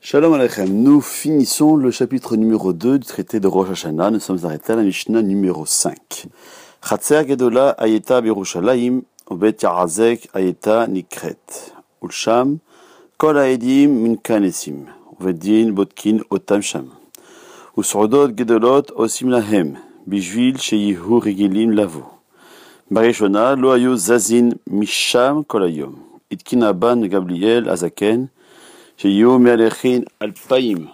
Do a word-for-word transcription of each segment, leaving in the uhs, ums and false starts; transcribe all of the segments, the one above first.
Shalom Aleichem, nous finissons le chapitre numéro deux du traité de Rosh Hashanah. Nous sommes arrêtés à la Mishnah numéro cinq. Chatzer Gedola Ayeta Birushalayim, Obet Yarazek Ayeta Nikret. Ulsham, Kol Haedim Min Kanesim, Uvedin Botkin Otam Sham. Usrodot Gedolot Osim Lahem, Bijvil Sheyihu Regilim Lavo. Barishona Lo Ayo Zazin Misham Kol Hayom. Itkin Aban Gabriel Azaken. שיהיו מהלכין אלפיים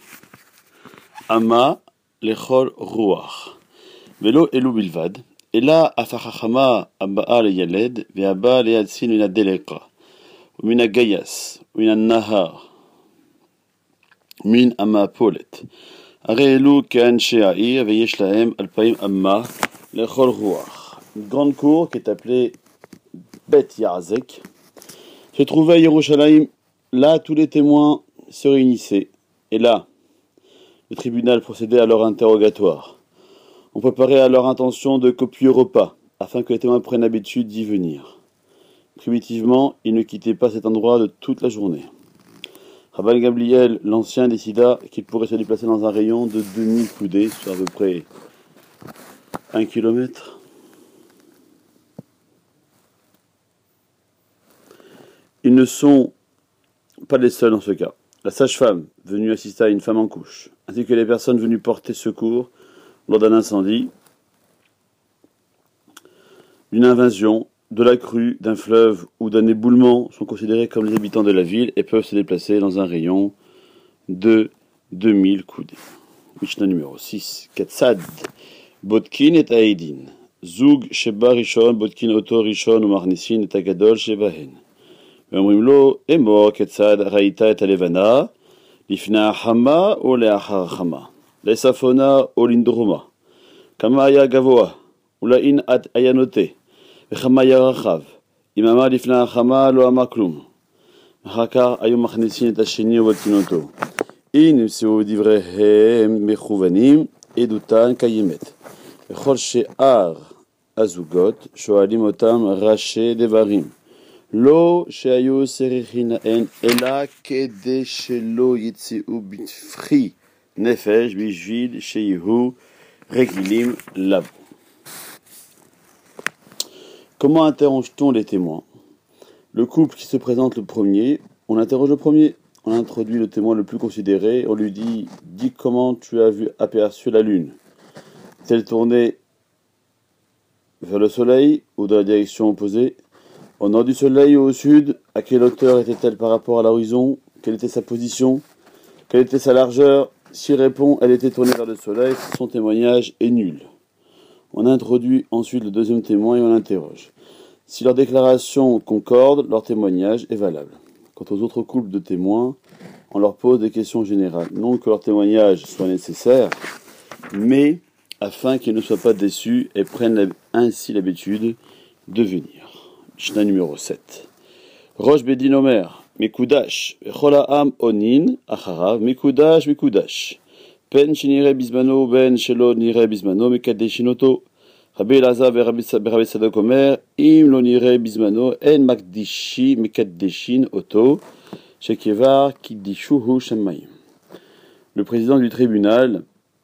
אמה לכל רוח ולא אלו בלבד אלא אף החכמה הבאה לילד והבאה לידסין מן הדלקה ומן הגייס ומן הנהר מן המפולת הרי אלו כאנשי העיר ויש להם אלפיים אמה לכל רוח. Une grande cour qui est appelée Bet Yarazek se trouvait à Yerushalayim. Là, tous les témoins se réunissaient, et là, le tribunal procédait à leur interrogatoire. On préparait à leur intention de copieux repas, afin que les témoins prennent l'habitude d'y venir. Primitivement, ils ne quittaient pas cet endroit de toute la journée. Rabban Gabriel, l'ancien, décida qu'il pourrait se déplacer dans un rayon de deux mille coudées, soit à peu près un kilomètre. Ils ne sont pas les seuls dans ce cas. La sage-femme venue assister à une femme en couche, ainsi que les personnes venues porter secours lors d'un incendie, d'une invasion, de la crue, d'un fleuve ou d'un éboulement sont considérés comme les habitants de la ville et peuvent se déplacer dans un rayon de deux mille coudées. Mishnah numéro six. Katsad Botkin et Haedin. Zug Sheba Rishon Botkin Oto Rishon Umarnisin et Agadol Shebahen. ואומרים לו, אמור כיצד ראית את הלבנה לפני החמה או לאחר החמה, לצפונה או לדרומה, כמה היה גבוה, ולאין היה נוטה, וכמה היה רחב. אם אמר לפני החמה לא אמר כלום. אחר כך היו מכניסים את השני ובודקים אותו. אם נמצאו דבריהם מכוונים, עדותן קיימת. בכל שאר הזוגות שואלים אותם ראשי דברים. לא שהיו צריכים להן, אלא כדי שלא יצאו בפחי נפש בשביל שיהיו רגילים לבוא. Comment interroge-t-on les témoins? Le couple qui se présente le premier, on interroge le premier, on introduit le témoin le plus considéré, on lui dit « Dis comment tu as vu aperçu la lune. Est-elle tournée vers le soleil ou dans la direction opposée? Au nord du soleil ou au sud, à quelle hauteur était-elle par rapport à l'horizon? Quelle était sa position? Quelle était sa largeur? S'il répond, elle était tournée vers le soleil, son témoignage est nul. On introduit ensuite le deuxième témoin et on l'interroge. Si leur déclaration concorde, leur témoignage est valable. Quant aux autres couples de témoins, on leur pose des questions générales. Non que leur témoignage soit nécessaire, mais afin qu'ils ne soient pas déçus et prennent ainsi l'habitude de venir. Mishnah numéro sept. Rosh Bedin Omer, Mekudash, Chola Am Onin, Acharav, Mekudash, Mekudash. Pen Shinire Bismano, Ben Shelo Nire Bismano, Mekadeshinoto. Rabbi Elazar Rabbi Sadok Omer, Im Lo Nire Bismano, En Makdishi, Mekadeshin Oto, Shekevar Kidishuhu Shamayim. Le président du tribunal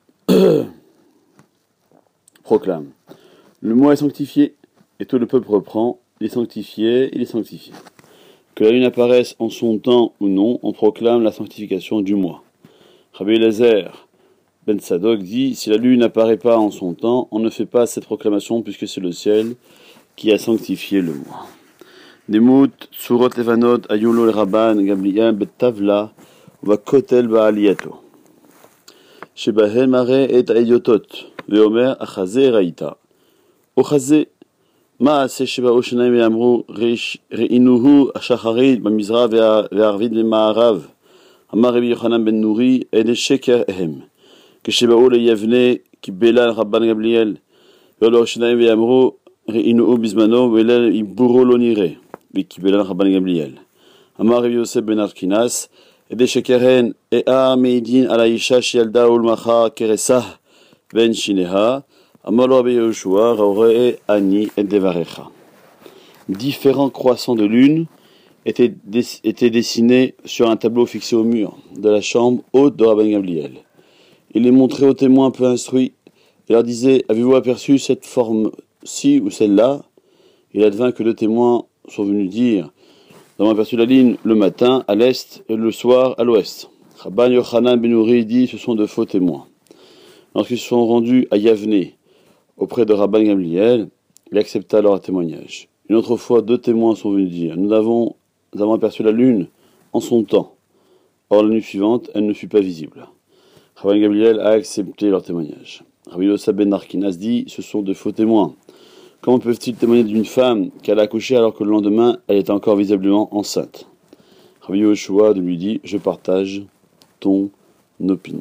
proclame: le mois est sanctifié, et tout le peuple reprend. Il est sanctifié, il est sanctifié. Que la lune apparaisse en son temps ou non, on proclame la sanctification du mois. Rabbi Elazar ben Sadok dit, si la lune n'apparaît pas en son temps, on ne fait pas cette proclamation puisque c'est le ciel qui a sanctifié le mois. Demut surot levanot ayulo le rabban Gabriel betavla va kotel ba'aliyato. Shebahen mare et aidiotot veomer achaze raita. Ochaze מעשה שבאו שניים ואמרו ראינוהו השחרית במזרח והערבית במערב. אמר רבי יוחנן בן נורי אלה שקר הם. כשבאו ליבנה קיבלה רבן גמליאל ואולו שניים ואמרו ראינוהו בזמנו ואלה עיבורו לא נראה וקיבלה רבן גמליאל. אמר רבי יוסף בן ארקינס אלה שקר הן אה מעידין על האישה שילדה ולמחה כרסה בן שיניה. Différents croissants de lune était, des- était dessiné sur un tableau fixé au mur de la chambre haute de Rabban Gamliel. Il les montrait aux témoins peu instruits et leur disait: avez-vous aperçu cette forme-ci ou celle-là? Il advint que deux témoins sont venus dire: nous avons aperçu la ligne le matin à l'est et le soir à l'ouest. Rabban Yochanan ben Uri dit: ce sont de faux témoins. Lorsqu'ils se sont rendus à Yavne auprès de Rabban Gamliel, il accepta leur témoignage. Une autre fois, deux témoins sont venus dire: nous avons, nous avons aperçu la lune en son temps. Or, la nuit suivante, elle ne fut pas visible. Rabban Gamliel a accepté leur témoignage. Rabbi Yosa ben Arkinas dit: ce sont de faux témoins. Comment peuvent-ils témoigner d'une femme qu'elle a accouché alors que le lendemain, elle est encore visiblement enceinte? Rabbi Yoshua lui dit: je partage ton opinion.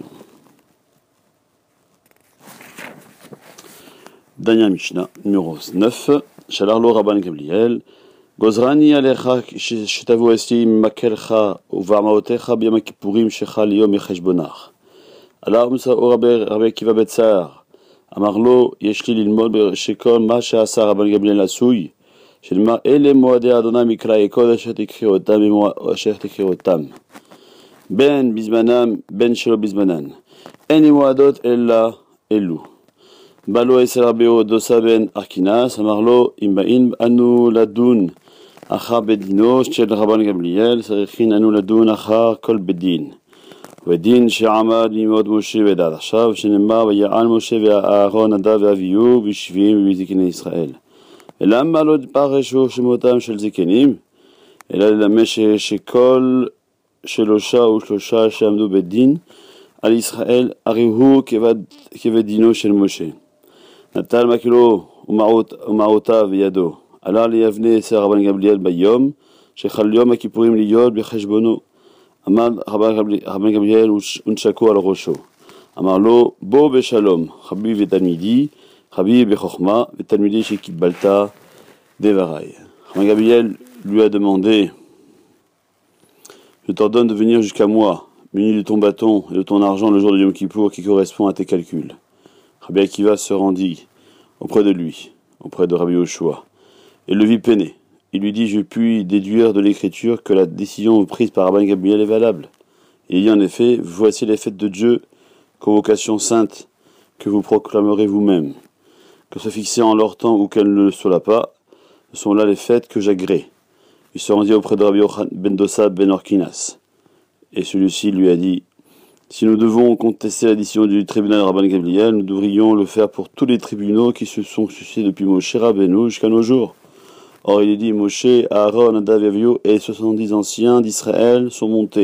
Daniel Mishnah, numéro neuf. Shalarlo Rabban Gamliel. Gozrani alecha shetavu esti makelcha uvamaotecha biyam kippurim shecha liyom yecheshbonach. Alors Rabbi Akiva Betzar אמר לו, יש לי ללמוד שכל מה שעשה רבן גמליאל עשוי, שנאמר אלה מועדי אדוני מקראי קודש אשר תקראו אותם, בין בזמנם בין שלא בזמנן, אין מועדות אלא אלו. בא לו אצל רבי דוסה בן ארקינס, אמר לו, אם באים אנו לדון אחר בדינו של רבן גמליאל, צריכים אנו לדון אחר כל בדין. ודין שעמד ממאוד משה ועד עכשיו, שנאמר ויען משה ואהרון נדב ואביהו בשבעים ובזקני ישראל. ולמה לא פרשו שמותם של זקנים? אלא ללמד שכל שלושה ושלושה שעמדו בדין על ישראל, הרי הוא כבדינו של משה. נטל מקלו ומעותיו בידו. עלה ליבנה אצל רבן גמליאל ביום, שחל יום הכיפורים להיות בחשבונו. אמר רבן גמליאל ונשקו על ראשו. אמר לו, בוא בשלום, רבי ותלמידי, רבי בחוכמה, ותלמידי שקיבלת דבריי. Rabban Gamliel lui a demandé: je t'ordonne de venir jusqu'à moi, muni de ton bâton et de ton argent le jour de Yom Kippour qui correspond à tes calculs. Rabbi Akiva se rendit auprès de lui, auprès de Rabbi Yoshua, et le vit peiner. Il lui dit: je puis déduire de l'écriture que la décision prise par Rabban Gamliel est valable. Il dit en effet: voici les fêtes de Dieu, convocation sainte, que vous proclamerez vous-même. Que soit fixé en leur temps ou qu'elle ne le soit pas, ce sont là les fêtes que j'agrée. Il se rendit auprès de Rabbi ben Dosa ben Orkinas. Et celui-ci lui a dit: si nous devons contester la décision du tribunal Rabban Gamliel, nous devrions le faire pour tous les tribunaux qui se sont suicidés depuis Moshe Rabbeinu jusqu'à nos jours. Or il est dit: Moshe, Aaron, Nadav et Avihu et soixante-dix anciens d'Israël sont montés.